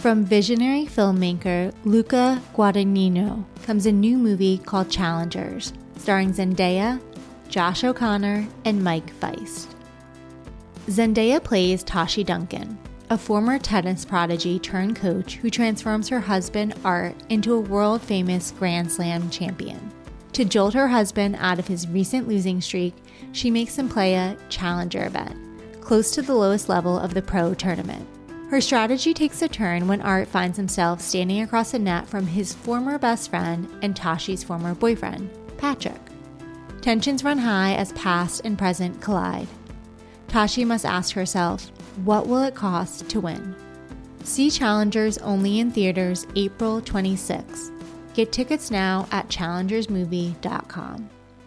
From visionary filmmaker Luca Guadagnino comes a new movie called Challengers, starring Zendaya, Josh O'Connor, and Mike Feist. Zendaya plays Tashi Duncan, a former tennis prodigy turned coach who transforms her husband Art into a world-famous Grand Slam champion. To jolt her husband out of his recent losing streak, she makes him play a challenger event, close to the lowest level of the pro tournament. Her strategy takes a turn when Art finds himself standing across the net from his former best friend and Tashi's former boyfriend, Patrick. Tensions run high as past and present collide. Tashi must ask herself, what will it cost to win? See Challengers only in theaters April 26. Get tickets now at challengersmovie.com.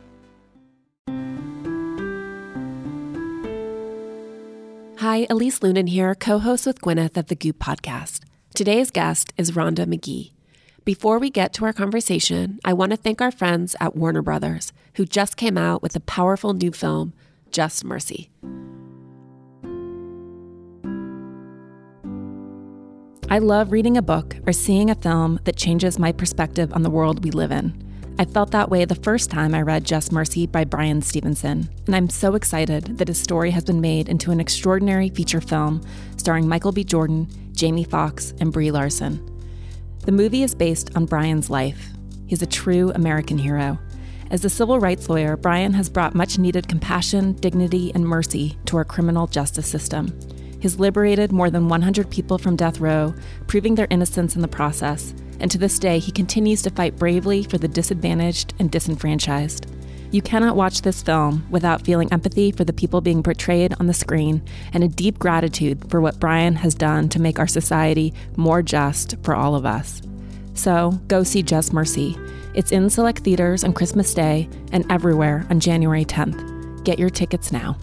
Hi, Elise Lunan here, co-host with Gwyneth of the Goop podcast. Today's guest is Rhonda Magee. Before we get to our conversation, I want to thank our friends at Warner Brothers, who just came out with a powerful new film, Just Mercy. I love reading a book or seeing a film that changes my perspective on the world we live in. I felt that way the first time I read Just Mercy by Bryan Stevenson, and I'm so excited that his story has been made into an extraordinary feature film starring Michael B. Jordan, Jamie Foxx, and Brie Larson. The movie is based on Bryan's life. He's a true American hero. As a civil rights lawyer, Bryan has brought much-needed compassion, dignity, and mercy to our criminal justice system. He's liberated more than 100 people from death row, proving their innocence in the process, and to this day, he continues to fight bravely for the disadvantaged and disenfranchised. You cannot watch this film without feeling empathy for the people being portrayed on the screen and a deep gratitude for what Bryan has done to make our society more just for all of us. So, go see Just Mercy. It's in select theaters on Christmas Day and everywhere on January 10th. Get your tickets now.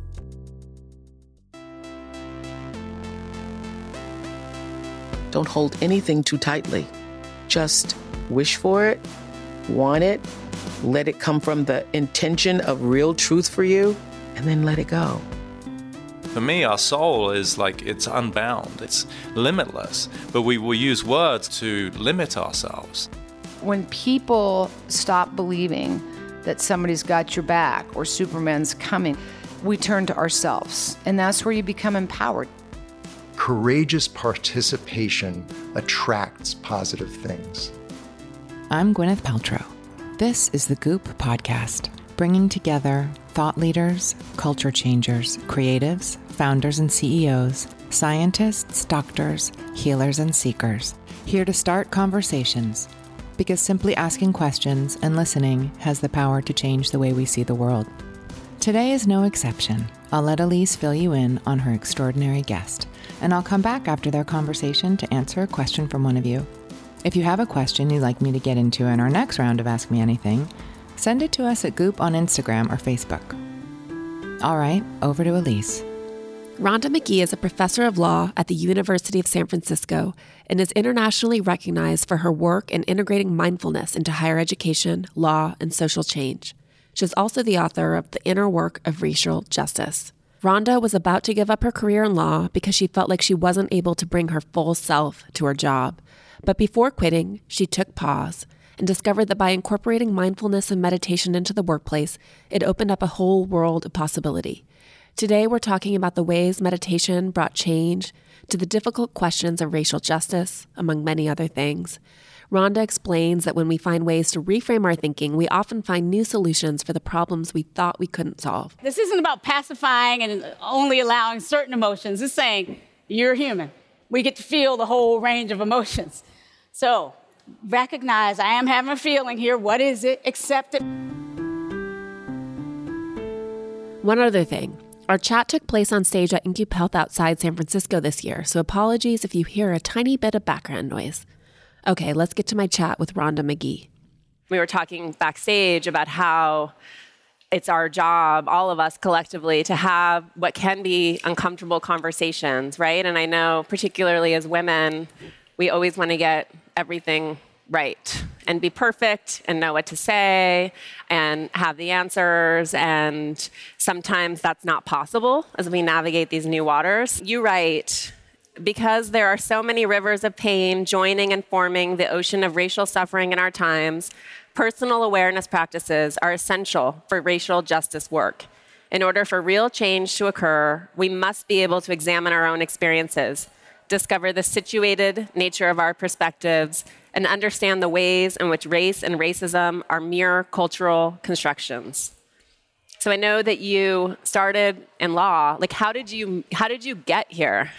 Don't hold anything too tightly. Just wish for it, want it, let it come from the intention of real truth for you, and then let it go. For me, our soul is like, it's unbound, it's limitless, but we will use words to limit ourselves. When people stop believing that somebody's got your back or Superman's coming, we turn to ourselves, and that's where you become empowered. Courageous participation attracts positive things. I'm Gwyneth Paltrow. This is the Goop podcast, bringing together thought leaders, culture changers, creatives, founders and CEOs, scientists, doctors, healers, and seekers, here to start conversations, because simply asking questions and listening has the power to change the way we see the world. Today is no exception. I'll let Elise fill you in on her extraordinary guest, and I'll come back after their conversation to answer a question from one of you. If you have a question you'd like me to get into in our next round of Ask Me Anything, send it to us at Goop on Instagram or Facebook. All right, over to Elise. Rhonda Magee is a professor of law at the University of San Francisco and is internationally recognized for her work in integrating mindfulness into higher education, law, and social change. She's also the author of The Inner Work of Racial Justice. Rhonda was about to give up her career in law because she felt like she wasn't able to bring her full self to her job. But before quitting, she took pause and discovered that by incorporating mindfulness and meditation into the workplace, it opened up a whole world of possibility. Today, we're talking about the ways meditation brought change to the difficult questions of racial justice, among many other things. Rhonda explains that when we find ways to reframe our thinking, we often find new solutions for the problems we thought we couldn't solve. This isn't about pacifying and only allowing certain emotions. It's saying, you're human. We get to feel the whole range of emotions. So, recognize I am having a feeling here. What is it? Accept it. One other thing. Our chat took place on stage at Incup Health outside San Francisco this year, so apologies if you hear a tiny bit of background noise. Okay, let's get to my chat with Rhonda Magee. We were talking backstage about how it's our job, all of us collectively, to have what can be uncomfortable conversations, right? And I know, particularly as women, we always want to get everything right and be perfect and know what to say and have the answers. And sometimes that's not possible as we navigate these new waters. You write Because there are so many rivers of pain joining and forming the ocean of racial suffering in our times, personal awareness practices are essential for racial justice work. In order for real change to occur, we must be able to examine our own experiences, discover the situated nature of our perspectives, and understand the ways in which race and racism are mere cultural constructions. So I know that you started in law. Like, how did you get here?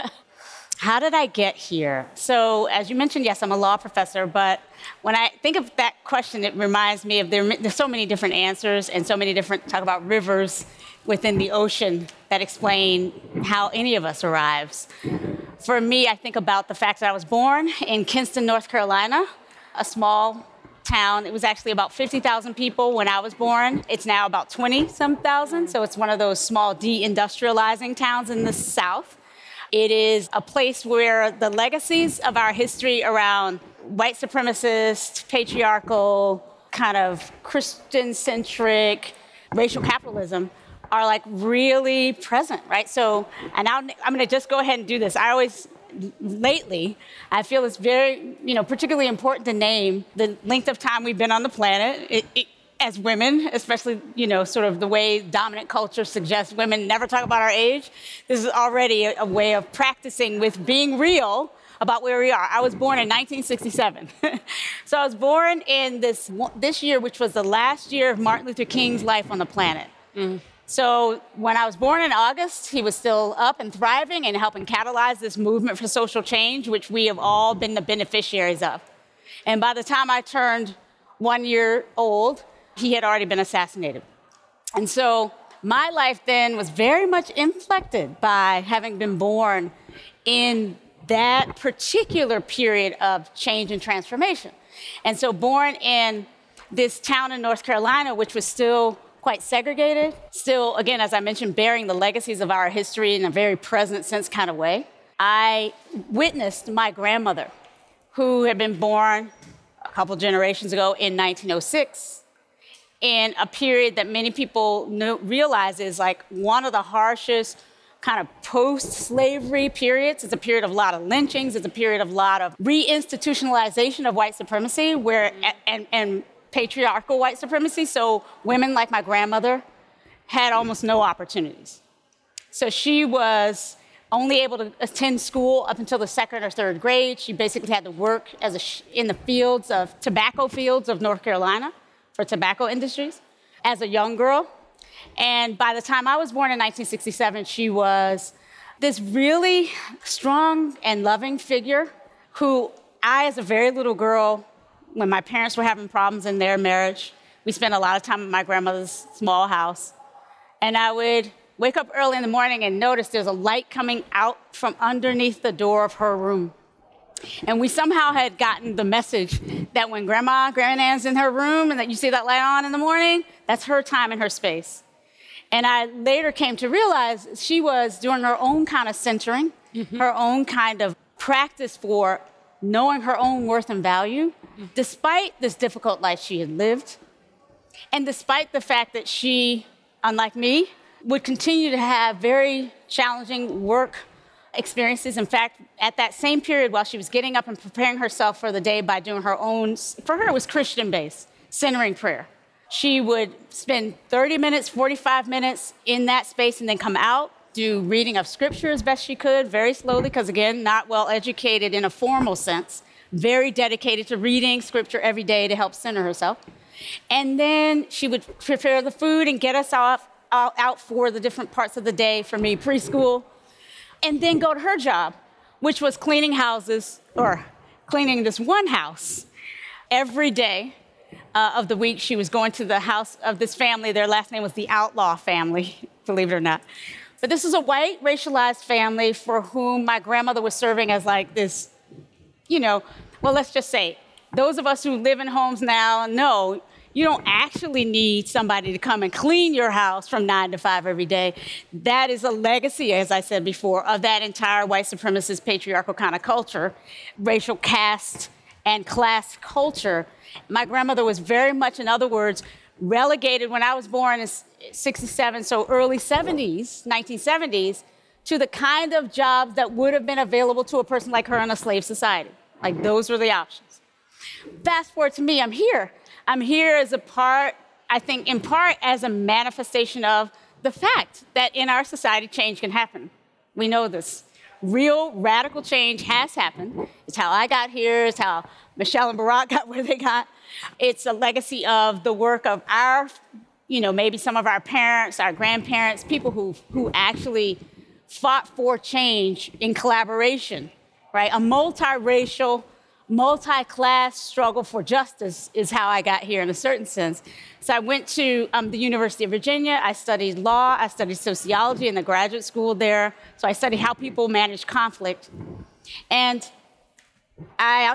How did I get here? So, as you mentioned, yes, I'm a law professor, but when I think of that question, it reminds me of there's so many different answers and so many different, talk about rivers within the ocean that explain how any of us arrives. For me, I think about the fact that I was born in Kinston, North Carolina, a small town. It was actually about 50,000 people when I was born. It's now about 20-some thousand, so it's one of those small de-industrializing towns in the South. It is a place where the legacies of our history around white supremacist, patriarchal, kind of Christian-centric racial capitalism are like really present, right? So, and I'm going to just go ahead and do this. Lately, I feel it's very, particularly important to name the length of time we've been on the planet. As women, especially, sort of the way dominant culture suggests women never talk about our age. This is already a way of practicing with being real about where we are. I was born in 1967. So I was born in this year, which was the last year of Martin Luther King's life on the planet. So when I was born in August, he was still up and thriving and helping catalyze this movement for social change, which we have all been the beneficiaries of. And by the time I turned 1 year old, he had already been assassinated. And so my life then was very much inflected by having been born in that particular period of change and transformation. And so born in this town in North Carolina, which was still quite segregated, still, again, as I mentioned, bearing the legacies of our history in a very present sense kind of way, I witnessed my grandmother, who had been born a couple generations ago in 1906, in a period that many people realize is like one of the harshest kind of post-slavery periods. It's a period of a lot of lynchings. It's a period of a lot of reinstitutionalization of white supremacy and patriarchal white supremacy. So women like my grandmother had almost no opportunities. So she was only able to attend school up until the 2nd or 3rd grade. She basically had to work in the tobacco fields of North Carolina for tobacco industries as a young girl. And by the time I was born in 1967, she was this really strong and loving figure who I, as a very little girl, when my parents were having problems in their marriage, we spent a lot of time at my grandmother's small house. And I would wake up early in the morning and notice there's a light coming out from underneath the door of her room. And we somehow had gotten the message that when Grandma's in her room and that you see that light on in the morning, that's her time and her space. And I later came to realize she was doing her own kind of centering, her own kind of practice for knowing her own worth and value, despite this difficult life she had lived, and despite the fact that she, unlike me, would continue to have very challenging work experiences. In fact, at that same period, while she was getting up and preparing herself for the day by doing her own, for her it was Christian-based, centering prayer. She would spend 30 minutes, 45 minutes in that space and then come out, do reading of scripture as best she could, very slowly, because again, not well educated in a formal sense, very dedicated to reading scripture every day to help center herself. And then she would prepare the food and get us out for the different parts of the day, for me, preschool, and then go to her job, which was cleaning houses, or cleaning this one house. Every day of the week, she was going to the house of this family. Their last name was the Outlaw family, believe it or not. But this is a white, racialized family for whom my grandmother was serving as like this, well, let's just say, those of us who live in homes now know you don't actually need somebody to come and clean your house from 9 to 5 every day. That is a legacy, as I said before, of that entire white supremacist patriarchal kind of culture, racial caste and class culture. My grandmother was very much, in other words, relegated when I was born in 67, so early 70s, 1970s, to the kind of jobs that would have been available to a person like her in a slave society. Like, those were the options. Fast forward to me, I'm here. I'm here as a part, I think, in part as a manifestation of the fact that in our society, change can happen. We know this. Real radical change has happened. It's how I got here. It's how Michelle and Barack got where they got. It's a legacy of the work of our, maybe some of our parents, our grandparents, people who actually fought for change in collaboration, right? A multiracial, multi-class struggle for justice is how I got here in a certain sense. So I went to the University of Virginia. I studied law. I studied sociology in the graduate school there. So I studied how people manage conflict. And I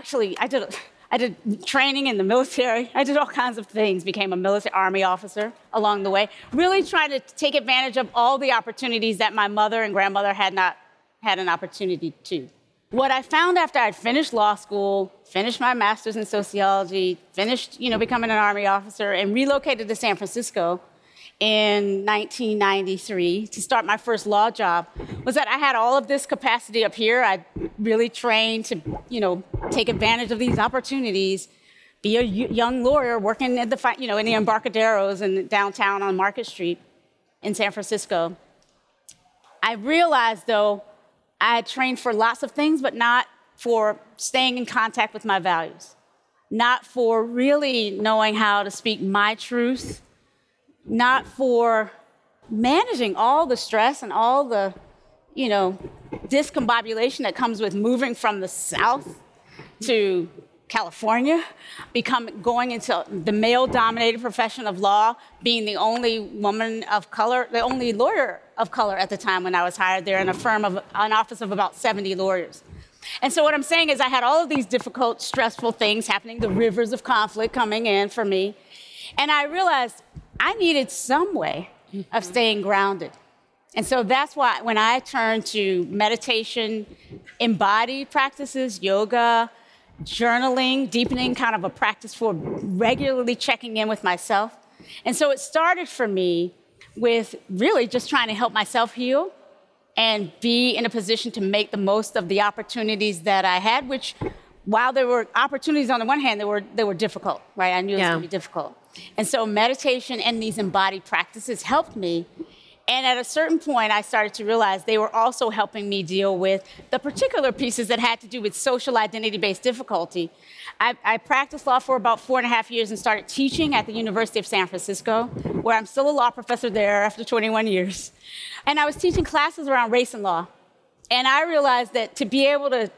did training in the military. I did all kinds of things, became a military Army officer along the way, really trying to take advantage of all the opportunities that my mother and grandmother had not had an opportunity to. What I found after I'd finished law school, finished my master's in sociology, finished, becoming an Army officer, and relocated to San Francisco in 1993 to start my first law job, was that I had all of this capacity up here. I really trained to, take advantage of these opportunities, be a young lawyer working at the, in the Embarcaderos in downtown on Market Street in San Francisco. I realized, though, I had trained for lots of things, but not for staying in contact with my values, not for really knowing how to speak my truth, not for managing all the stress and all the, discombobulation that comes with moving from the South to California, going into the male-dominated profession of law, being the only woman of color, the only lawyer of color at the time when I was hired there in an office of about 70 lawyers. And so what I'm saying is I had all of these difficult, stressful things happening, the rivers of conflict coming in for me. And I realized I needed some way of staying grounded. And so that's why when I turned to meditation, embodied practices, yoga, journaling, deepening kind of a practice for regularly checking in with myself. And so it started for me with really just trying to help myself heal and be in a position to make the most of the opportunities that I had, which while there were opportunities on the one hand, they were difficult, right? I knew it was going to be difficult. And so meditation and these embodied practices helped me. And at a certain point, I started to realize they were also helping me deal with the particular pieces that had to do with social identity-based difficulty. I practiced law for about 4.5 years and started teaching at the University of San Francisco, where I'm still a law professor there after 21 years. And I was teaching classes around race and law. And I realized that to be able to,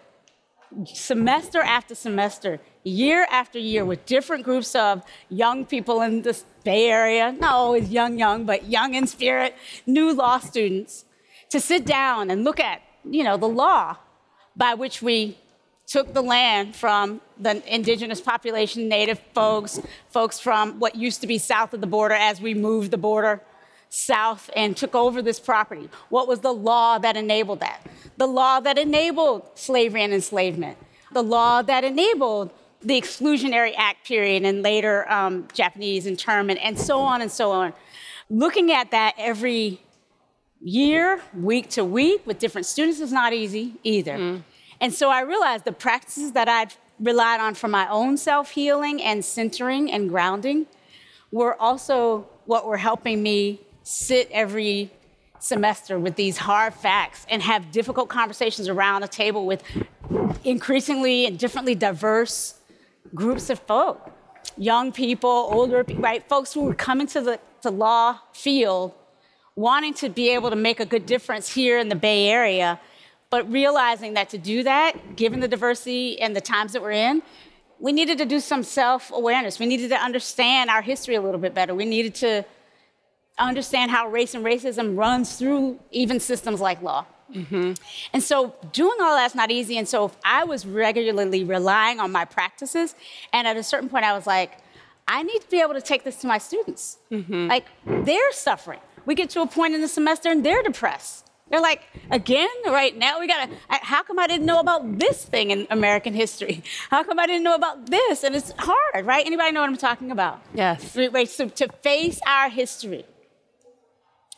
semester after semester, year after year, with different groups of young people in the Bay Area, not always young, but young in spirit, new law students, to sit down and look at, the law by which we took the land from the indigenous population, native folks from what used to be south of the border as we moved the border south and took over this property. What was the law that enabled that? The law that enabled slavery and enslavement. The law that enabled the Exclusionary Act period and later Japanese internment and so on and so on. Looking at that every year, week to week with different students is not easy either. And so I realized the practices that I'd relied on for my own self-healing and centering and grounding were also what were helping me sit every semester with these hard facts and have difficult conversations around a table with increasingly and differently diverse groups of folk, young people, older people, right? Folks who were coming to the law field, wanting to be able to make a good difference here in the Bay Area, but realizing that to do that, given the diversity and the times that we're in, we needed to do some self-awareness. We needed to understand our history a little bit better. We needed to understand how race and racism runs through even systems like law. And so doing all that's not easy. And so I was regularly relying on my practices. And at a certain point, I was like, I need to be able to take this to my students. Like, they're suffering. We get to a point in the semester and they're depressed. They're like, again, right now how come I didn't know about this thing in American history? How come I didn't know about this? And it's hard, right? Anybody know what I'm talking about? Yes. Right, so to face our history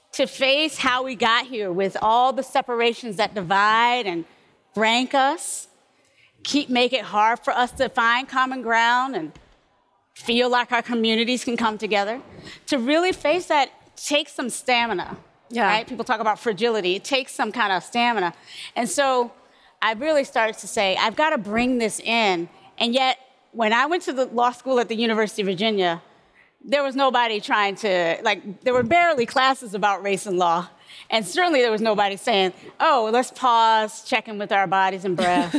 to face how we got here with all the separations that divide and rank us, make it hard for us to find common ground and feel like our communities can come together. To really face that takes some stamina, right? People talk about fragility. It takes some kind of stamina. And so I really started to say, I've got to bring this in. And yet, when I went to the law school at the University of Virginia, there was nobody trying to, there were barely classes about race and law. And certainly there was nobody saying, oh, let's pause, check in with our bodies and breath.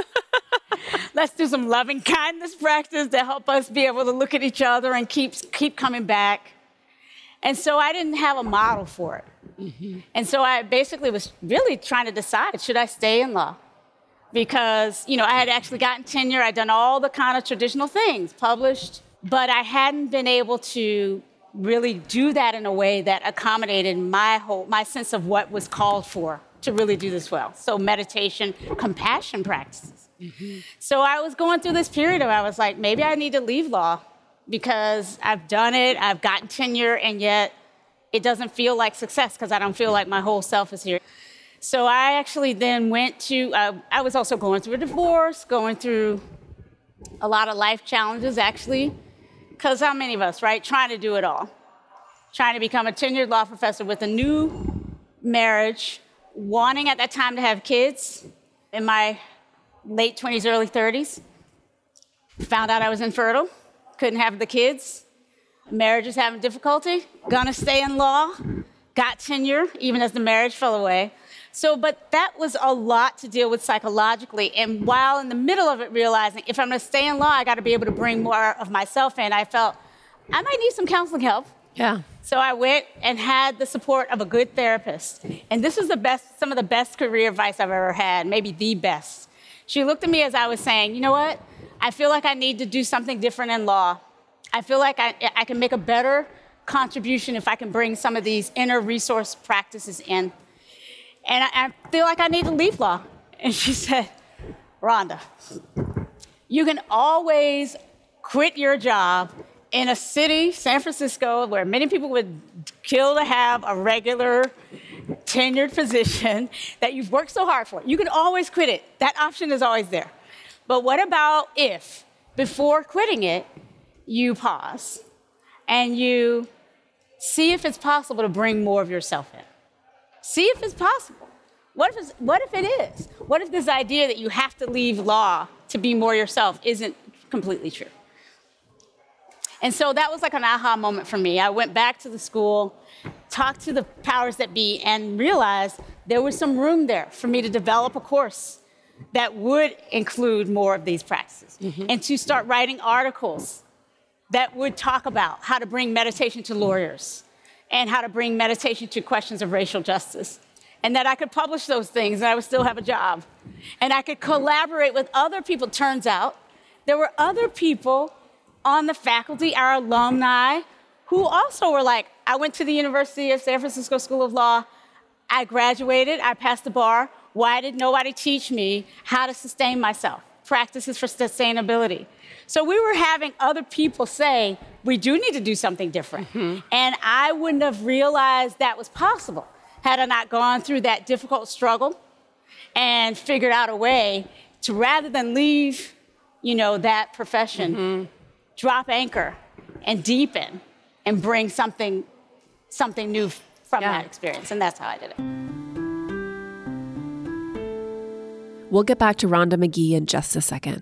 Let's do some loving kindness practice to help us be able to look at each other and keep coming back. And so I didn't have a model for it. Mm-hmm. And so I basically was really trying to decide, should I stay in law? Because, I had actually gotten tenure. I'd done all the kind of traditional things, published, but I hadn't been able to really do that in a way that accommodated my sense of what was called for to really do this well. So meditation, compassion practices. Mm-hmm. So I was going through this period of, I was like, maybe I need to leave law because I've done it, I've gotten tenure, and yet it doesn't feel like success because I don't feel like my whole self is here. So I actually then went to, I was also going through a divorce, going through a lot of life challenges, actually, because how many of us, right, trying to do it all? Trying to become a tenured law professor with a new marriage, wanting at that time to have kids in my late 20s, early 30s. Found out I was infertile, couldn't have the kids. Marriage is having difficulty, gonna stay in law, got tenure, even as the marriage fell away. So, but that was a lot to deal with psychologically. And while in the middle of it, realizing if I'm gonna stay in law, I gotta be able to bring more of myself in, I felt I might need some counseling help. Yeah. So I went and had the support of a good therapist. And this is some of the best career advice I've ever had, maybe the best. She looked at me as I was saying, you know what? I feel like I need to do something different in law. I feel like I can make a better contribution if I can bring some of these inner resource practices in. And I feel like I need to leave law. And she said, Rhonda, you can always quit your job in a city, San Francisco, where many people would kill to have a regular tenured position that you've worked so hard for. You can always quit it. That option is always there. But what about if, before quitting it, you pause and you see if it's possible to bring more of yourself in? See if it's possible. What if it is? What if this idea that you have to leave law to be more yourself isn't completely true? And so that was like an aha moment for me. I went back to the school, talked to the powers that be, and realized there was some room there for me to develop a course that would include more of these practices, and to start writing articles that would talk about how to bring meditation to lawyers and how to bring meditation to questions of racial justice, and that I could publish those things and I would still have a job. And I could collaborate with other people. Turns out there were other people on the faculty, our alumni, who also were like, I went to the University of San Francisco School of Law, I graduated, I passed the bar. Why did nobody teach me how to sustain myself? Practices for sustainability. So we were having other people say, we do need to do something different. And I wouldn't have realized that was possible had I not gone through that difficult struggle and figured out a way to, rather than leave, that profession, drop anchor and deepen and bring something new from that experience. And that's how I did it. We'll get back to Rhonda Magee in just a second.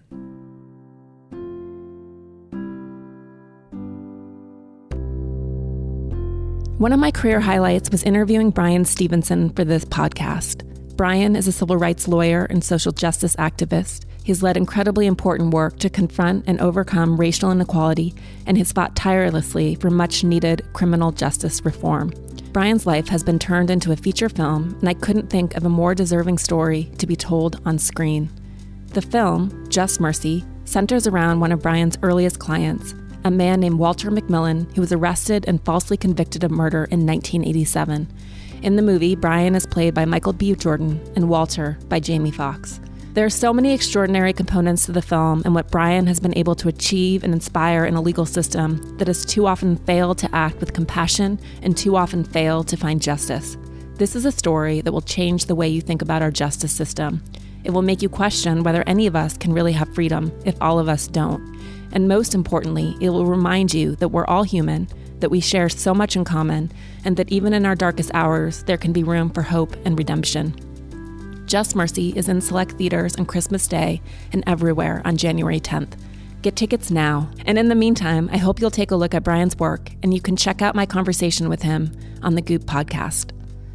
One of my career highlights was interviewing Bryan Stevenson for this podcast. Bryan is a civil rights lawyer and social justice activist. He's led incredibly important work to confront and overcome racial inequality, and has fought tirelessly for much-needed criminal justice reform. Bryan's life has been turned into a feature film, and I couldn't think of a more deserving story to be told on screen. The film, Just Mercy, centers around one of Bryan's earliest clients, a man named Walter McMillan, who was arrested and falsely convicted of murder in 1987. In the movie, Bryan is played by Michael B. Jordan and Walter by Jamie Foxx. There are so many extraordinary components to the film and what Brian has been able to achieve and inspire in a legal system that has too often failed to act with compassion and too often failed to find justice. This is a story that will change the way you think about our justice system. It will make you question whether any of us can really have freedom if all of us don't. And most importantly, it will remind you that we're all human, that we share so much in common, and that even in our darkest hours, there can be room for hope and redemption. Just Mercy is in select theaters on Christmas Day and everywhere on January 10th. Get tickets now. And in the meantime, I hope you'll take a look at Brian's work and you can check out my conversation with him on the Goop podcast.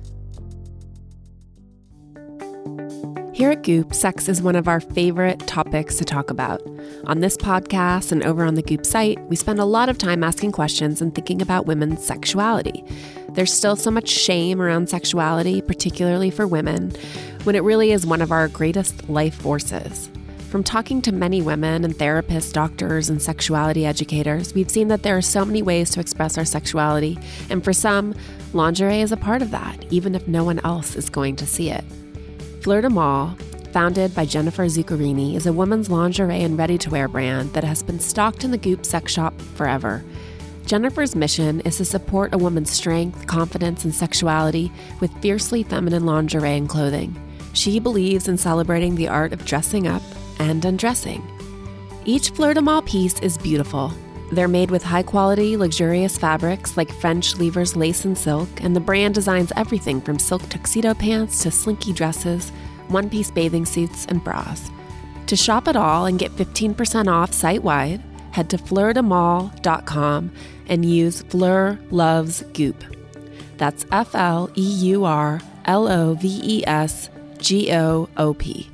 Here at Goop, sex is one of our favorite topics to talk about. On this podcast and over on the Goop site, we spend a lot of time asking questions and thinking about women's sexuality. There's still so much shame around sexuality, particularly for women, when it really is one of our greatest life forces. From talking to many women and therapists, doctors, and sexuality educators, we've seen that there are so many ways to express our sexuality, and for some, lingerie is a part of that, even if no one else is going to see it. Fleur de Mal, founded by Jennifer Zuccherini, is a women's lingerie and ready-to-wear brand that has been stocked in the Goop sex shop forever. Jennifer's mission is to support a woman's strength, confidence, and sexuality with fiercely feminine lingerie and clothing. She believes in celebrating the art of dressing up and undressing. Each Fleur de Mal piece is beautiful. They're made with high-quality, luxurious fabrics like French Lever's lace and silk, and the brand designs everything from silk tuxedo pants to slinky dresses, one-piece bathing suits, and bras. To shop it all and get 15% off site-wide, head to fleurdemal.com and use Fleur Loves Goop. That's FLEURLOVESGOOP.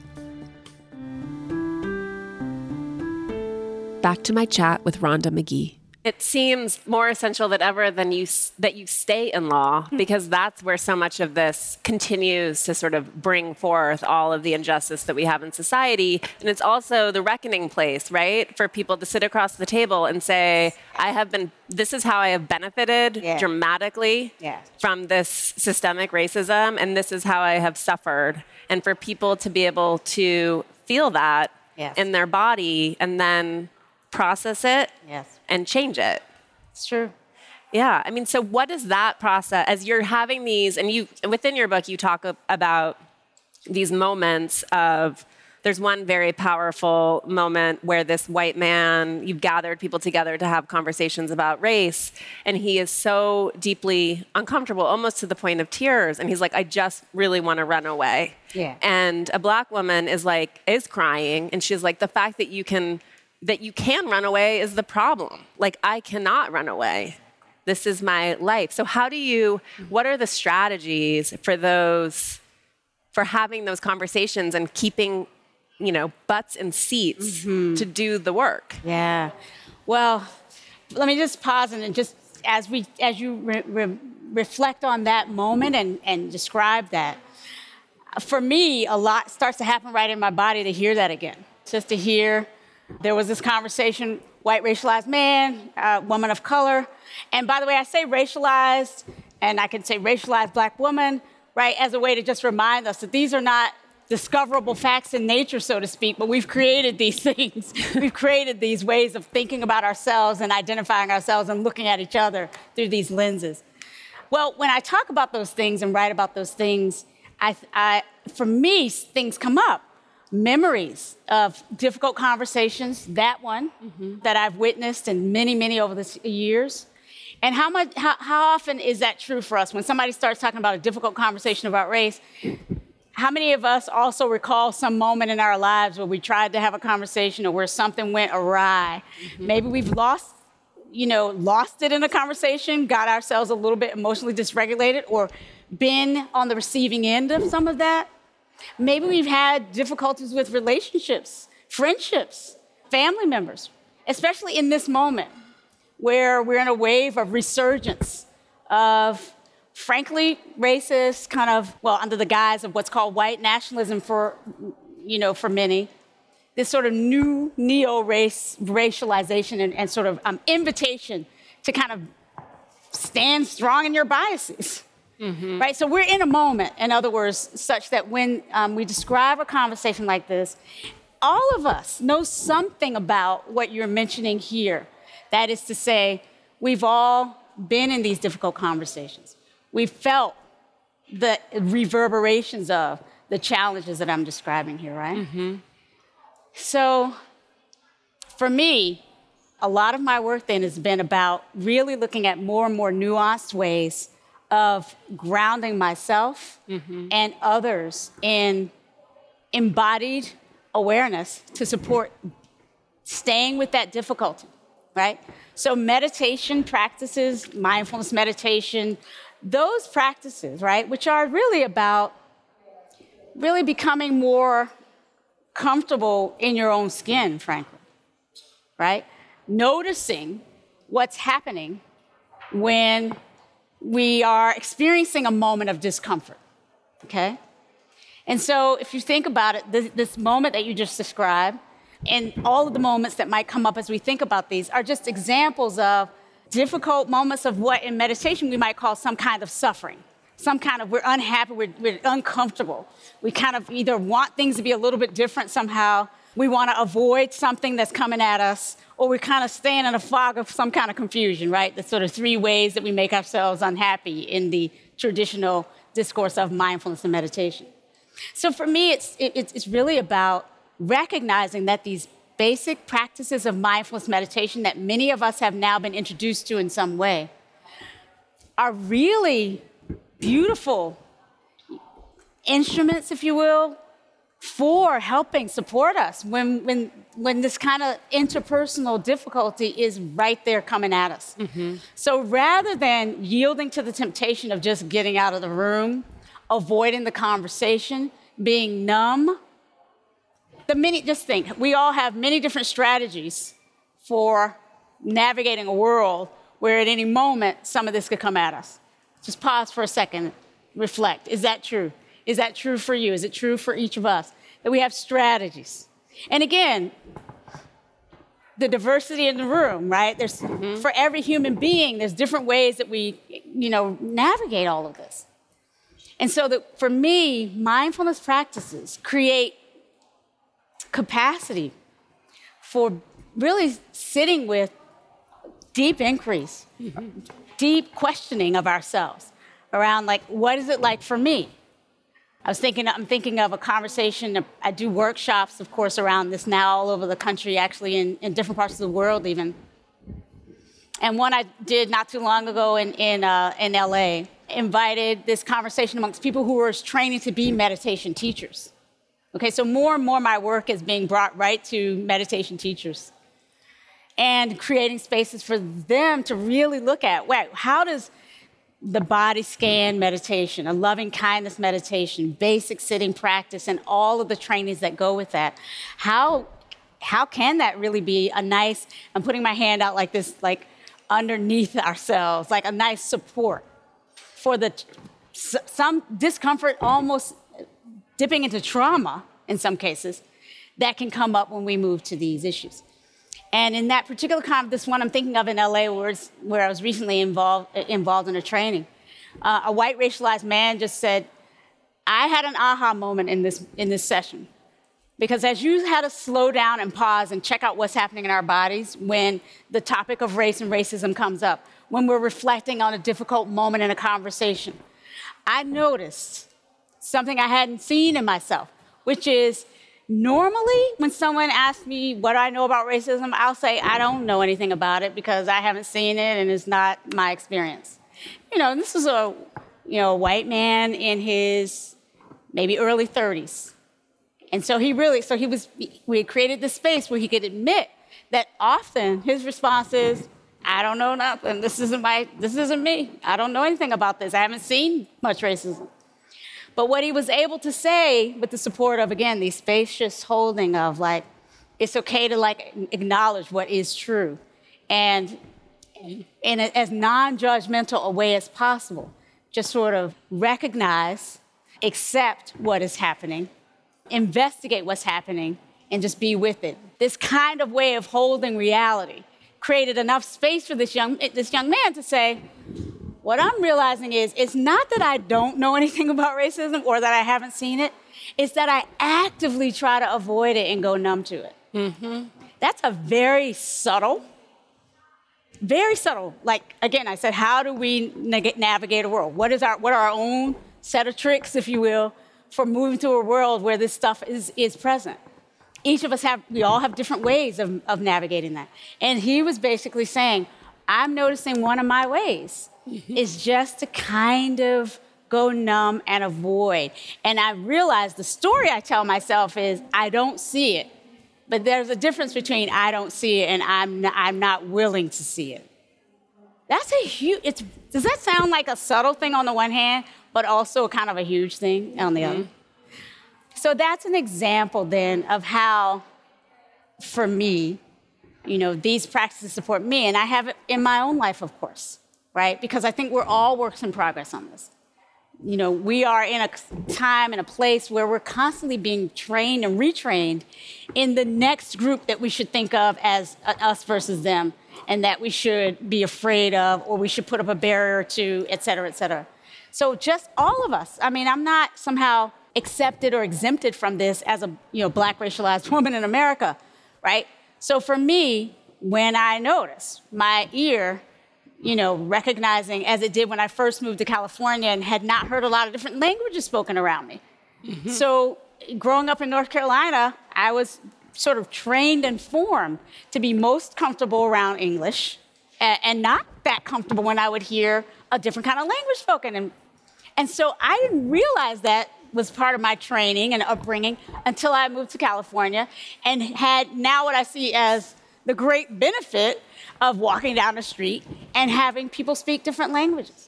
Back to my chat with Rhonda McGee. It seems more essential than ever that you stay in law, because that's where so much of this continues to sort of bring forth all of the injustice that we have in society. And it's also the reckoning place, right? For people to sit across the table and say, this is how I have benefited dramatically from this systemic racism, and this is how I have suffered. And for people to be able to feel that in their body and then process it and change it. It's true. Yeah. I mean, so what is that process as you're having these, and you, within your book, you talk about these moments of, there's one very powerful moment where this white man, you've gathered people together to have conversations about race, and he is so deeply uncomfortable, almost to the point of tears. And he's like, I just really want to run away. Yeah. And a black woman is crying, and she's like, the fact that you can run away is the problem. Like, I cannot run away. This is my life. So what are the strategies for having those conversations and keeping, butts in seats to do the work? Yeah. Well, let me just pause and just as you reflect on that moment and describe that, for me, a lot starts to happen right in my body to hear that again. Just to hear, there was this conversation, white racialized man, woman of color. And by the way, I say racialized, and I can say racialized black woman, right, as a way to just remind us that these are not discoverable facts in nature, so to speak, but we've created these things. We've created these ways of thinking about ourselves and identifying ourselves and looking at each other through these lenses. Well, when I talk about those things and write about those things, for me, things come up. Memories of difficult conversations, that one that I've witnessed and many, many over the years. And how often is that true for us? When somebody starts talking about a difficult conversation about race, how many of us also recall some moment in our lives where we tried to have a conversation or where something went awry? Maybe we've lost it in a conversation, got ourselves a little bit emotionally dysregulated, or been on the receiving end of some of that. Maybe we've had difficulties with relationships, friendships, family members, especially in this moment where we're in a wave of resurgence of, frankly, racist under the guise of what's called white nationalism for many, this sort of new neo-racialization and sort of invitation to kind of stand strong in your biases. right? So we're in a moment, in other words, such that when we describe a conversation like this, all of us know something about what you're mentioning here. That is to say, we've all been in these difficult conversations. We've felt the reverberations of the challenges that I'm describing here, right? So for me, a lot of my work then has been about really looking at more and more nuanced ways of grounding myself and others in embodied awareness to support staying with that difficulty, right? So meditation practices, mindfulness meditation, those practices, right, which are really about really becoming more comfortable in your own skin, frankly, right? Noticing what's happening when we are experiencing a moment of discomfort, okay? And so if you think about it, this moment that you just described and all of the moments that might come up as we think about these are just examples of difficult moments of what in meditation we might call some kind of suffering. Some kind of, we're unhappy, we're uncomfortable. We kind of either want things to be a little bit different somehow, we want to avoid something that's coming at us, or we're kind of staying in a fog of some kind of confusion, right? The sort of three ways that we make ourselves unhappy in the traditional discourse of mindfulness and meditation. So for me, it's really about recognizing that these basic practices of mindfulness meditation that many of us have now been introduced to in some way are really beautiful instruments, if you will, for helping support us when this kind of interpersonal difficulty is right there coming at us. So rather than yielding to the temptation of just getting out of the room, avoiding the conversation, being numb, just think, we all have many different strategies for navigating a world where at any moment some of this could come at us. Just pause for a second, reflect. Is that true? Is that true for you? Is it true for each of us? That we have strategies. And again, the diversity in the room, right? There's for every human being, there's different ways that we, navigate all of this. And so that for me, mindfulness practices create capacity for really sitting with deep inquiries, deep questioning of ourselves around what is it like for me? I'm thinking of a conversation. I do workshops, of course, around this now all over the country, actually in different parts of the world even. And one I did not too long ago in LA invited this conversation amongst people who were training to be meditation teachers. Okay, so more and more my work is being brought right to meditation teachers and creating spaces for them to really look at, how does the body scan meditation, a loving kindness meditation, basic sitting practice, and all of the trainings that go with that, how can that really be a nice, I'm putting my hand out like this, underneath ourselves, like a nice support for some discomfort, almost dipping into trauma in some cases, that can come up when we move to these issues. And in that particular this one I'm thinking of in LA, where I was recently involved in a training, a white racialized man just said, I had an aha moment in this session. Because as you had to slow down and pause and check out what's happening in our bodies when the topic of race and racism comes up, when we're reflecting on a difficult moment in a conversation, I noticed something I hadn't seen in myself, which is normally when someone asks me what I know about racism, I'll say I don't know anything about it because I haven't seen it and it's not my experience. And this was a white man in his maybe early 30s. And so we had created this space where he could admit that often his response is, I don't know nothing. This isn't me. I don't know anything about this. I haven't seen much racism. But what he was able to say with the support of, again, these spacious holding of it's okay to acknowledge what is true and in as non-judgmental a way as possible, just sort of recognize, accept what is happening, investigate what's happening, and just be with it. This kind of way of holding reality created enough space for this young man to say, what I'm realizing is it's not that I don't know anything about racism or that I haven't seen it. It's that I actively try to avoid it and go numb to it. Mm-hmm. That's a very subtle, like, again, I said, how do we navigate a world? What are our own set of tricks, if you will, for moving through a world where this stuff is present? Each of us we all have different ways of navigating that. And he was basically saying, I'm noticing one of my ways is just to kind of go numb and avoid. And I realized the story I tell myself is, I don't see it. But there's a difference between I don't see it and I'm not willing to see it. That's a huge, does that sound like a subtle thing on the one hand, but also kind of a huge thing on the other? So that's an example then of how, for me, these practices support me. And I have it in my own life, of course, right? Because I think we're all works in progress on this. We are in a time and a place where we're constantly being trained and retrained in the next group that we should think of as us versus them, and that we should be afraid of, or we should put up a barrier to, et cetera, et cetera. So just all of us. I mean, I'm not somehow accepted or exempted from this as a Black racialized woman in America, right? So for me, when I notice my ear, recognizing, as it did when I first moved to California and had not heard a lot of different languages spoken around me. Mm-hmm. So growing up in North Carolina, I was sort of trained and formed to be most comfortable around English and not that comfortable when I would hear a different kind of language spoken. And so I didn't realize that was part of my training and upbringing until I moved to California and had now what I see as the great benefit of walking down the street and having people speak different languages.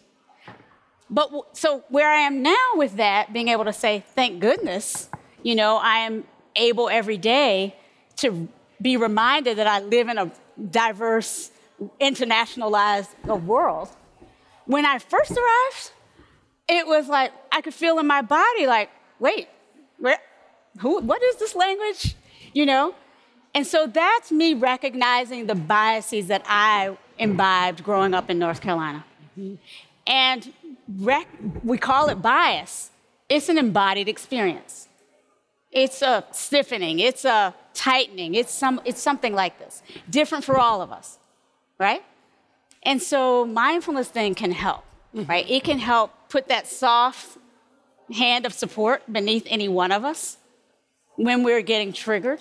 But so where I am now with that, being able to say, thank goodness, I am able every day to be reminded that I live in a diverse, internationalized world. When I first arrived, it was like, I could feel in my body like, wait, what is this language? And so that's me recognizing the biases that I imbibed growing up in North Carolina. Mm-hmm. And we call it bias. It's an embodied experience. It's a stiffening, it's a tightening, it's something like this. Different for all of us, right? And so mindfulness then can help, right? It can help put that soft hand of support beneath any one of us when we're getting triggered,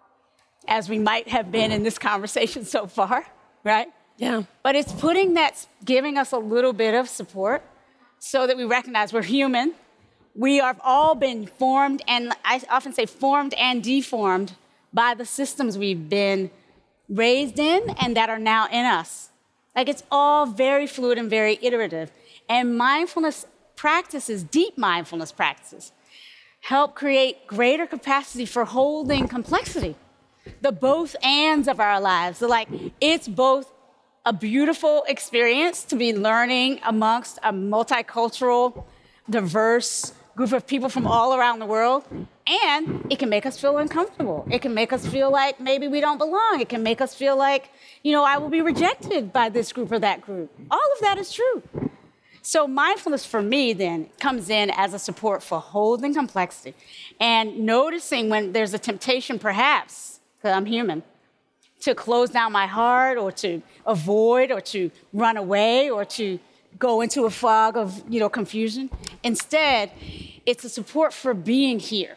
as we might have been in this conversation so far, right? Yeah. But it's giving us a little bit of support so that we recognize we're human. We have all been formed, and I often say formed and deformed by the systems we've been raised in and that are now in us. Like, it's all very fluid and very iterative. And mindfulness practices, deep mindfulness practices, help create greater capacity for holding complexity. The both ands of our lives. So it's both a beautiful experience to be learning amongst a multicultural, diverse group of people from all around the world, and it can make us feel uncomfortable. It can make us feel like maybe we don't belong. It can make us feel like, I will be rejected by this group or that group. All of that is true. So mindfulness for me then comes in as a support for holding complexity and noticing when there's a temptation perhaps, because I'm human, to close down my heart or to avoid or to run away or to go into a fog of, confusion. Instead, it's a support for being here,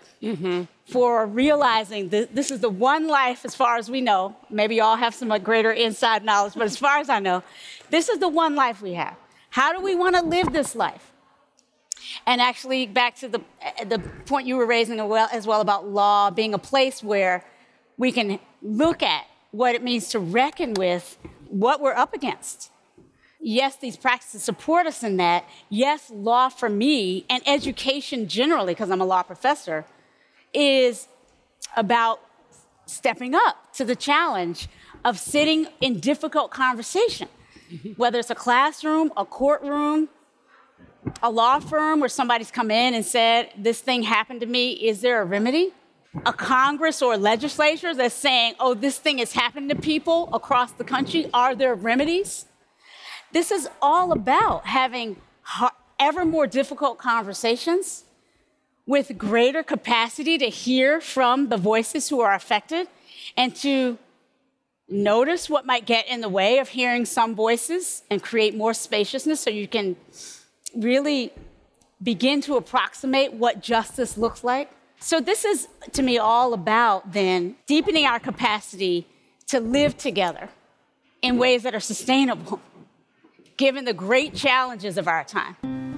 for realizing that this is the one life as far as we know. Maybe y'all have some greater inside knowledge, but as far as I know, this is the one life we have. How do we want to live this life? And actually, back to the point you were raising as well about law being a place where we can look at what it means to reckon with what we're up against. Yes, these practices support us in that. Yes, law for me and education generally, because I'm a law professor, is about stepping up to the challenge of sitting in difficult conversation, whether it's a classroom, a courtroom, a law firm where somebody's come in and said, this thing happened to me, is there a remedy? A Congress or a legislature that's saying, oh, this thing has happened to people across the country, are there remedies? This is all about having ever more difficult conversations with greater capacity to hear from the voices who are affected and to notice what might get in the way of hearing some voices and create more spaciousness so you can really begin to approximate what justice looks like. So this is, to me, all about then deepening our capacity to live together in ways that are sustainable, given the great challenges of our time.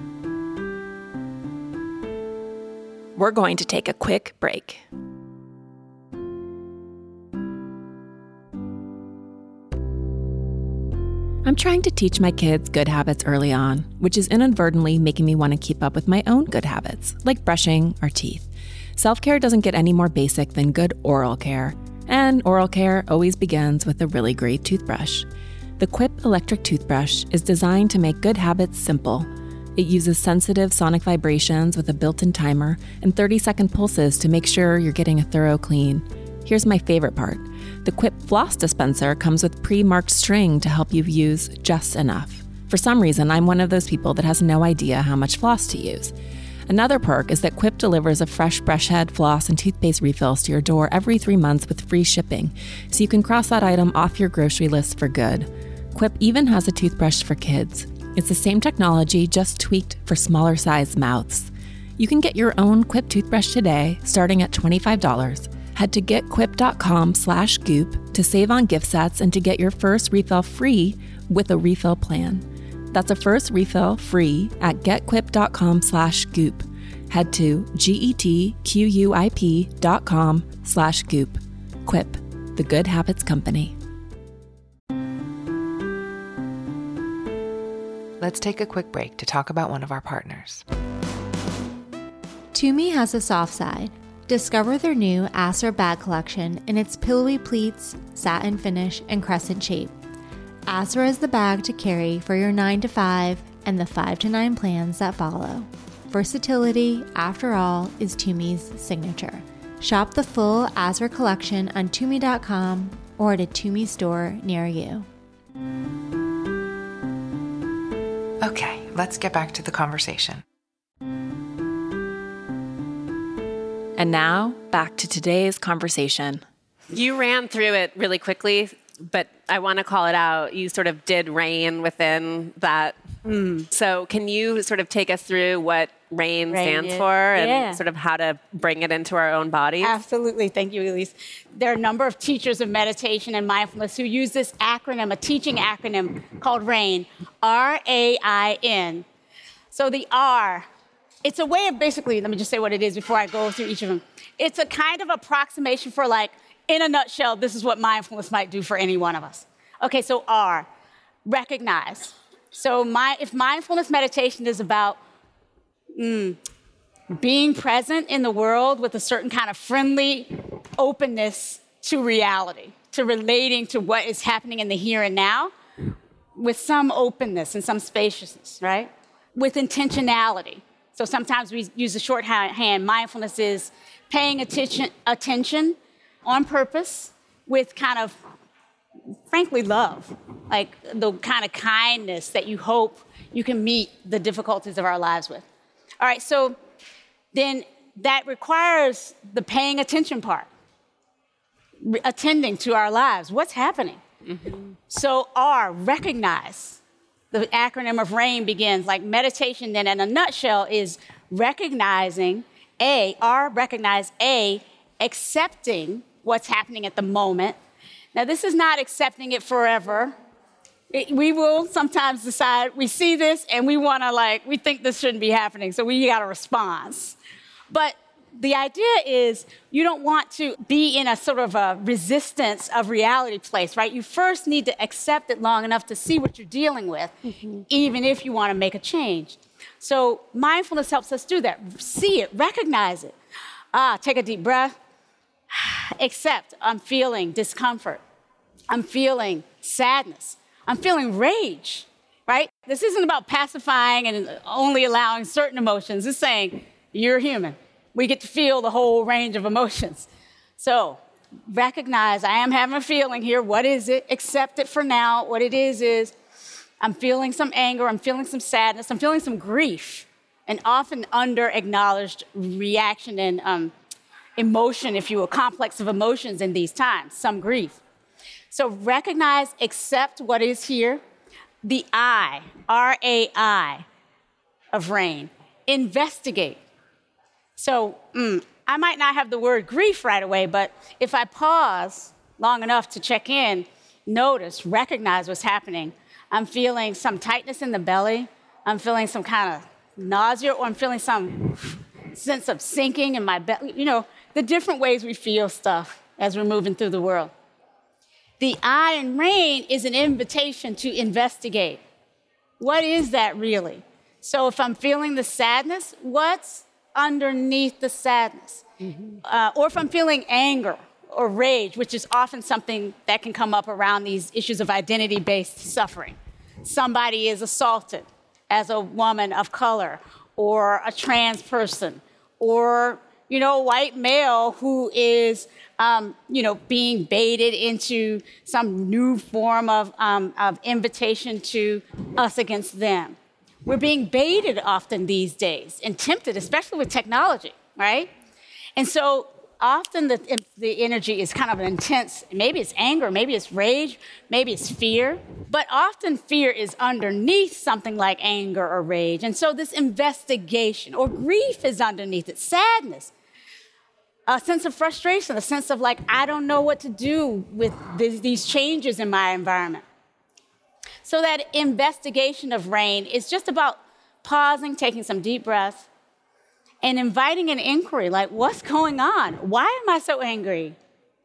We're going to take a quick break. I'm trying to teach my kids good habits early on, which is inadvertently making me want to keep up with my own good habits, like brushing our teeth. Self-care doesn't get any more basic than good oral care, and oral care always begins with a really great toothbrush. The Quip electric toothbrush is designed to make good habits simple. It uses sensitive sonic vibrations with a built-in timer and 30-second pulses to make sure you're getting a thorough clean. Here's my favorite part. The Quip floss dispenser comes with pre-marked string to help you use just enough. For some reason, I'm one of those people that has no idea how much floss to use. Another perk is that Quip delivers a fresh brush head, floss, and toothpaste refills to your door every 3 months with free shipping, so you can cross that item off your grocery list for good. Quip even has a toothbrush for kids. It's the same technology, just tweaked for smaller sized mouths. You can get your own Quip toothbrush today, starting at $25. Head to getquip.com/goop to save on gift sets and to get your first refill free with a refill plan. That's a first refill free at getquip.com/goop. Head to getquip.com/goop. Quip, the Good Habits Company. Let's take a quick break to talk about one of our partners. Tumi has a soft side. Discover their new Asser bag collection in its pillowy pleats, satin finish, and crescent shape. Asser is the bag to carry for your 9 to 5 and the 5 to 9 plans that follow. Versatility, after all, is Tumi's signature. Shop the full Asser collection on Tumi.com or at a Tumi store near you. Okay, let's get back to the conversation. And now, back to today's conversation. You ran through it really quickly, but I want to call it out. You sort of did RAIN within that. So can you sort of take us through what RAIN stands for and sort of how to bring it into our own bodies? Absolutely. Thank you, Elise. There are a number of teachers of meditation and mindfulness who use this acronym, a teaching acronym called RAIN, R-A-I-N. So the R, it's a way of basically, let me just say what it is before I go through each of them. It's a kind of approximation for like, in a nutshell, this is what mindfulness might do for any one of us. Okay, so R, recognize. So if mindfulness meditation is about being present in the world with a certain kind of friendly openness to reality, to relating to what is happening in the here and now, with some openness and some spaciousness, right? With intentionality. So sometimes we use the shorthand. Mindfulness is paying attention on purpose with kind of, frankly, love, like the kind of kindness that you hope you can meet the difficulties of our lives with. All right, so then that requires the paying attention part, attending to our lives. What's happening? Mm-hmm. So R, recognize. The acronym of RAIN begins, like meditation then in a nutshell is recognizing, recognize, accepting what's happening at the moment. Now, this is not accepting it forever. We will sometimes decide, we see this and we want to we think this shouldn't be happening, so we got a response. But the idea is you don't want to be in a sort of a resistance of reality place, right? You first need to accept it long enough to see what you're dealing with, even if you want to make a change. So mindfulness helps us do that. See it, recognize it. Take a deep breath. Accept, I'm feeling discomfort. I'm feeling sadness. I'm feeling rage, right? This isn't about pacifying and only allowing certain emotions. It's saying, you're human. We get to feel the whole range of emotions. So recognize, I am having a feeling here. What is it? Accept it for now. What it is I'm feeling some anger, I'm feeling some sadness, I'm feeling some grief, an often under-acknowledged reaction and emotion, if you will, complex of emotions in these times, some grief. So recognize, accept what is here. The I, R-A-I, of rain. Investigate. So I might not have the word grief right away, but if I pause long enough to check in, notice, recognize what's happening. I'm feeling some tightness in the belly. I'm feeling some kind of nausea, or I'm feeling some sense of sinking in my belly. You know, the different ways we feel stuff as we're moving through the world. The I in rain is an invitation to investigate. What is that really? So if I'm feeling the sadness, what's underneath the sadness? Or if I'm feeling anger or rage, which is often something that can come up around these issues of identity-based suffering. Somebody is assaulted as a woman of color, or a trans person, or, you know, a white male who is, being baited into some new form of invitation to us against them. We're being baited often these days and tempted, especially with technology, right? And so often the energy is kind of an intense, maybe it's anger, maybe it's rage, maybe it's fear, but often fear is underneath something like anger or rage. And so this investigation, or grief is underneath it, sadness, a sense of frustration, a sense of like, I don't know what to do with these changes in my environment. So that investigation of rain is just about pausing, taking some deep breaths, and inviting an inquiry, like, what's going on? Why am I so angry?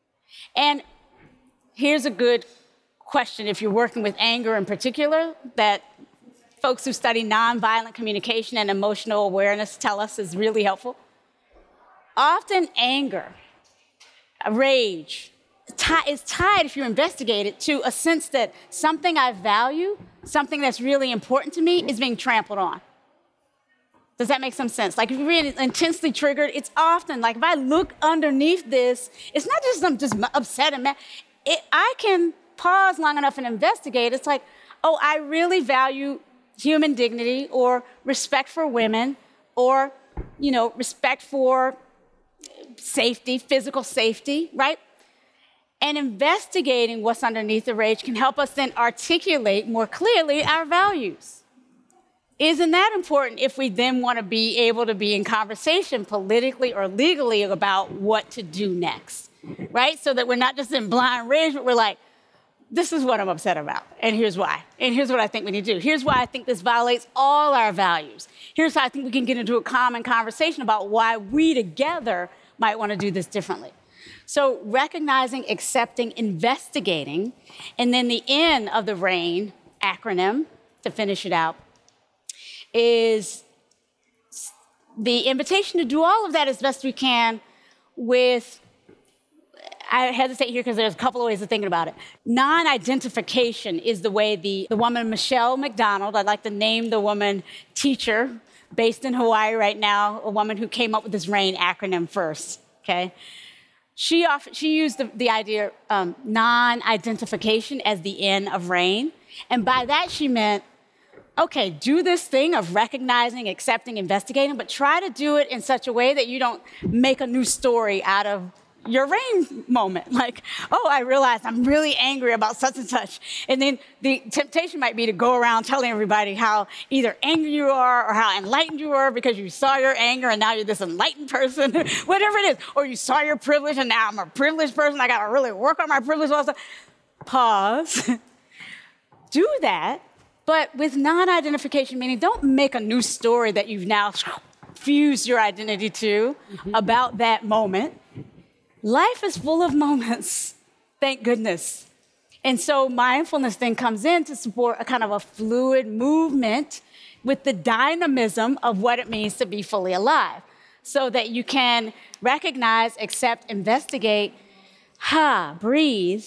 And here's a good question if you're working with anger in particular, that folks who study nonviolent communication and emotional awareness tell us is really helpful. Often anger, rage, is tied, if you investigate it, to a sense that something I value, something that's really important to me, is being trampled on. Does that make some sense? Like, if you're really intensely triggered, it's often like, if I look underneath this, it's not just I'm just upset and mad. I can pause long enough and investigate. It's like, oh, I really value human dignity, or respect for women, or, respect for safety, physical safety, right? And investigating what's underneath the rage can help us then articulate more clearly our values. Isn't that important if we then want to be able to be in conversation politically or legally about what to do next, right? So that we're not just in blind rage, but we're like, this is what I'm upset about, and here's why. And here's what I think we need to do. Here's why I think this violates all our values. Here's how I think we can get into a common conversation about why we together might want to do this differently. So recognizing, accepting, investigating, and then the N of the RAIN acronym, to finish it out, is the invitation to do all of that as best we can with, I hesitate here because there's a couple of ways of thinking about it. Non-identification is the way the woman Michelle McDonald, I'd like to name the woman teacher based in Hawaii right now, a woman who came up with this RAIN acronym first, okay? She used the idea of non-identification as the N of RAIN. And by that she meant, okay, do this thing of recognizing, accepting, investigating, but try to do it in such a way that you don't make a new story out of your RAIN moment. Like, oh, I realized I'm really angry about such and such. And then the temptation might be to go around telling everybody how either angry you are or how enlightened you are because you saw your anger and now you're this enlightened person, whatever it is. Or you saw your privilege and now I'm a privileged person. I got to really work on my privilege also. Pause. Do that, but with non-identification, meaning don't make a new story that you've now fused your identity to about that moment. Life is full of moments, thank goodness. And so mindfulness then comes in to support a kind of a fluid movement with the dynamism of what it means to be fully alive, so that you can recognize, accept, investigate, breathe,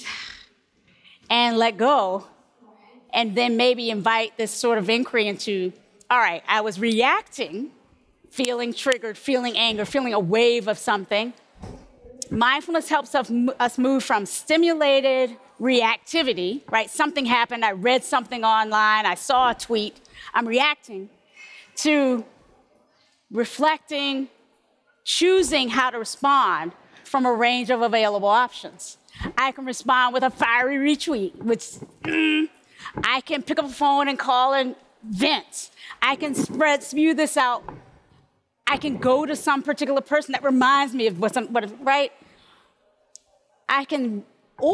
and let go, and then maybe invite this sort of inquiry into, all right, I was reacting, feeling triggered, feeling anger, feeling a wave of something. Mindfulness helps us move from stimulated reactivity, right? Something happened, I read something online, I saw a tweet, I'm reacting, to reflecting, choosing how to respond from a range of available options. I can respond with a fiery retweet, which I can pick up the phone and call and vent. I can spew this out. I can go to some particular person that reminds me of right? I can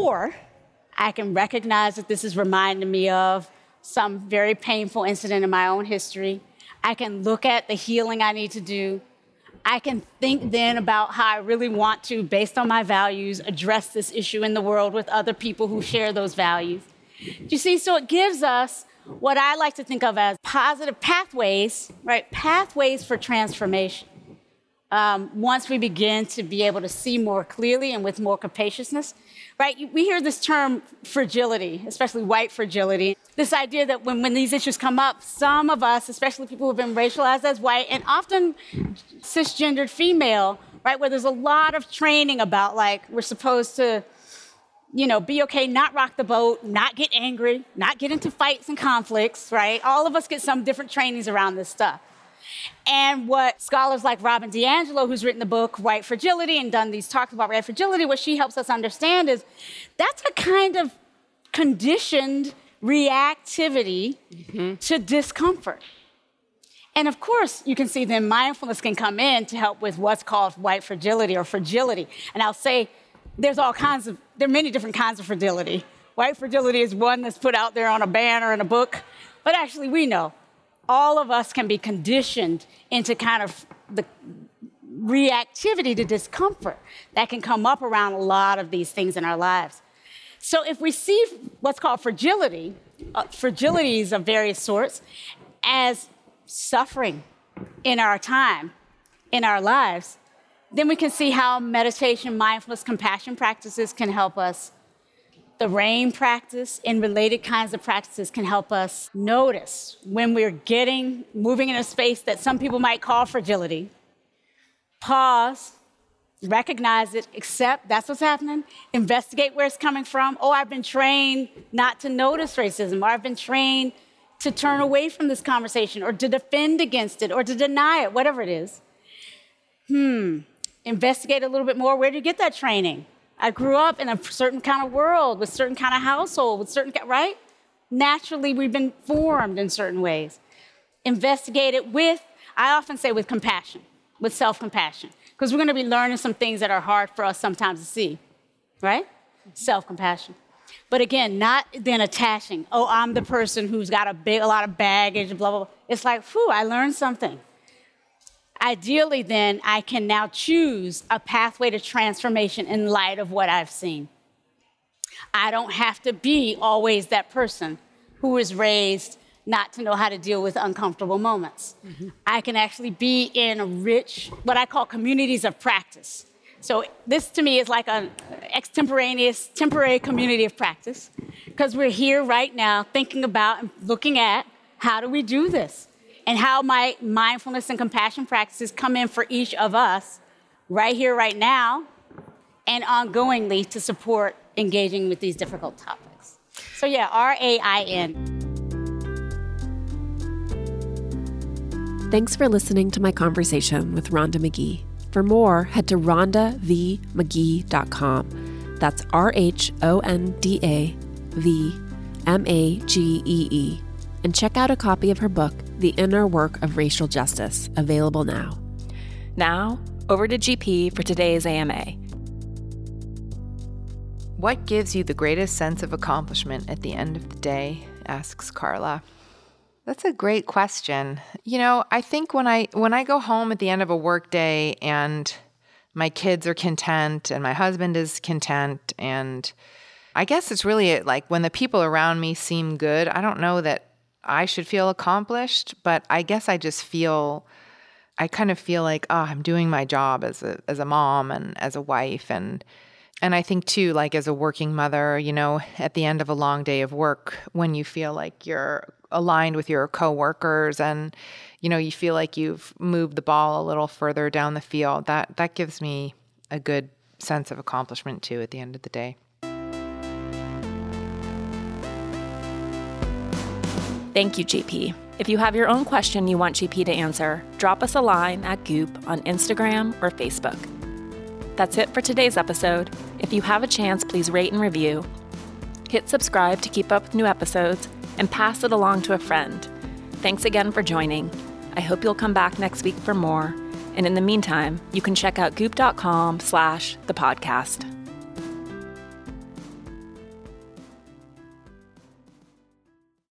recognize that this is reminding me of some very painful incident in my own history. I can look at the healing I need to do. I can think then about how I really want to, based on my values, address this issue in the world with other people who share those values. You see, so it gives us what I like to think of as positive pathways, right? Pathways for transformation. Once we begin to be able to see more clearly and with more capaciousness, right? We hear this term fragility, especially white fragility. This idea that when these issues come up, some of us, especially people who have been racialized as white and often cisgendered female, right? Where there's a lot of training about like, we're supposed to, be okay, not rock the boat, not get angry, not get into fights and conflicts, right? All of us get some different trainings around this stuff. And what scholars like Robin DiAngelo, who's written the book White Fragility and done these talks about white fragility, what she helps us understand is that's a kind of conditioned reactivity to discomfort. And of course, you can see then mindfulness can come in to help with what's called white fragility or fragility. And I'll say there are many different kinds of fragility. White fragility is one that's put out there on a banner in a book, but actually we know all of us can be conditioned into kind of the reactivity to discomfort that can come up around a lot of these things in our lives. So if we see what's called fragility, fragilities of various sorts, as suffering in our time, in our lives, then we can see how meditation, mindfulness, compassion practices can help us. The RAIN practice and related kinds of practices can help us notice when we're moving in a space that some people might call fragility. Pause, recognize it, accept that's what's happening, investigate where it's coming from. Oh, I've been trained not to notice racism, or I've been trained to turn away from this conversation, or to defend against it, or to deny it, whatever it is. Investigate a little bit more. Where did you get that training? I grew up in a certain kind of world, with certain kind of household, with certain, right? Naturally, we've been formed in certain ways. Investigate it I often say with compassion, with self-compassion, because we're going to be learning some things that are hard for us sometimes to see, right? Self-compassion. But again, not then attaching, oh, I'm the person who's got a lot of baggage, blah, blah, blah. It's like, I learned something. Ideally, then, I can now choose a pathway to transformation in light of what I've seen. I don't have to be always that person who is raised not to know how to deal with uncomfortable moments. I can actually be in a rich, what I call communities of practice. So this, to me, is like an temporary community of practice, because we're here right now thinking about and looking at how do we do this? And how my mindfulness and compassion practices come in for each of us right here, right now, and ongoingly to support engaging with these difficult topics. So yeah, RAIN. Thanks for listening to my conversation with Rhonda Magee. For more, head to rhondavmagee.com. That's RHONDAVMAGEE. And check out a copy of her book, The Inner Work of Racial Justice, available now. Now, over to GP for today's AMA. What gives you the greatest sense of accomplishment at the end of the day? Asks Carla. That's a great question. I think when I go home at the end of a work day and my kids are content and my husband is content, and I guess it's really like when the people around me seem good, I don't know that I should feel accomplished, but I guess I kind of feel like, I'm doing my job as a mom and as a wife. And I think too, like as a working mother, at the end of a long day of work, when you feel like you're aligned with your coworkers and, you feel like you've moved the ball a little further down the field, that gives me a good sense of accomplishment too at the end of the day. Thank you, GP. If you have your own question you want GP to answer, drop us a line at Goop on Instagram or Facebook. That's it for today's episode. If you have a chance, please rate and review. Hit subscribe to keep up with new episodes and pass it along to a friend. Thanks again for joining. I hope you'll come back next week for more. And in the meantime, you can check out goop.com/thepodcast.